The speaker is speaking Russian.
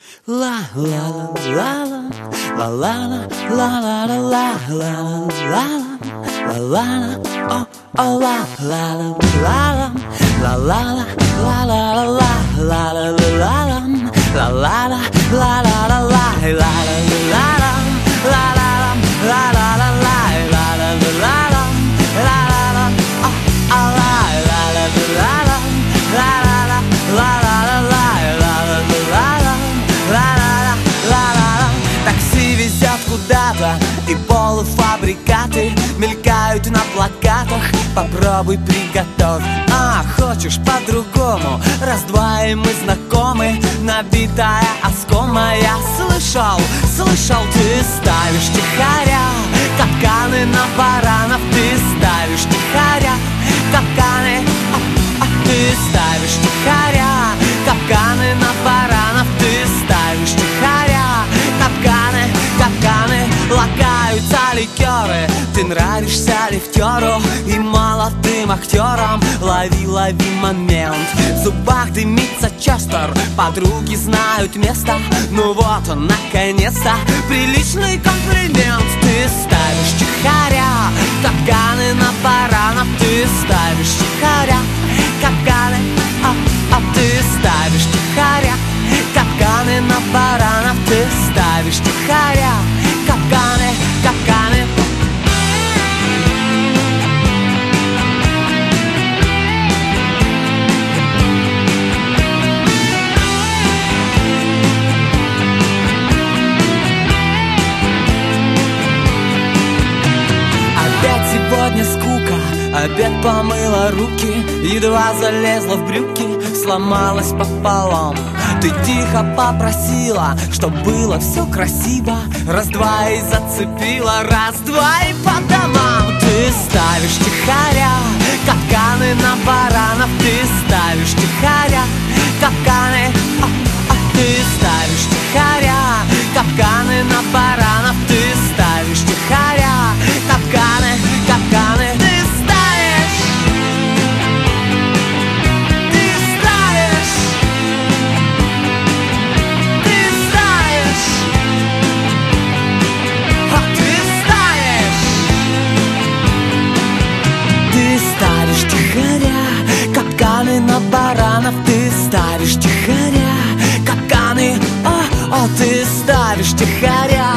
La la la la la la la la la la la la la la oh oh la la la la la la la la la la la la la la la la la la такси везет куда-то, и полуфабрикаты мелькают на плакатах. Попробуй приготовь, а хочешь по-другому. Раз-два и мы знакомы, набитая оскома. Я слышал, ты ставишь тихоря капканы на баранов. Ты ставишь тихоря капканы, ты ставишь тихоря капканы на баранов. Ты ставишь тихоря капканы, капканы, лагаются ликеры. Ты нравишься лифтеру и молодым актерам. Лови, лови момент, в зубах дымится Честер. Подруги знают место, ну вот он наконец-то. Приличный комплимент. Ты ставишь тихоря капканы на баранов. Ты ставишь тихоря капканы, ты ставишь тихоря капканы на баранов. Ты ставишь тихоря капканы, капканы. Опять сегодня скука, опять помыла руки, едва залезла в брюки, сломалась пополам. Ты тихо попросила, чтоб было все красиво. Раз-два и зацепила, раз-два и по домам. Ты ставишь тихоря капканы на баранов. Ты ставишь тихоря капканы, ты ставишь тихоря капканы на баранов. Ты ставишь тихоря капканы, капканы. Капканы на баранов. Ты ставишь тихоря капканы, ты ставишь тихоря